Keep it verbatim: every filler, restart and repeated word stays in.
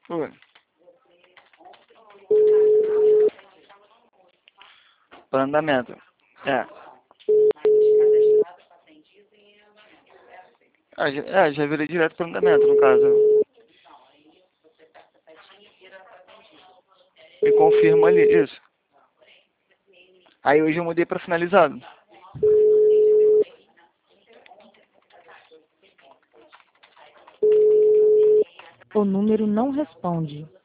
Oi. Para andamento. É. Ah, já, é, já virei direto para andamento, no caso. E confirma ali, isso. Aí hoje eu mudei para finalizado. O número não responde.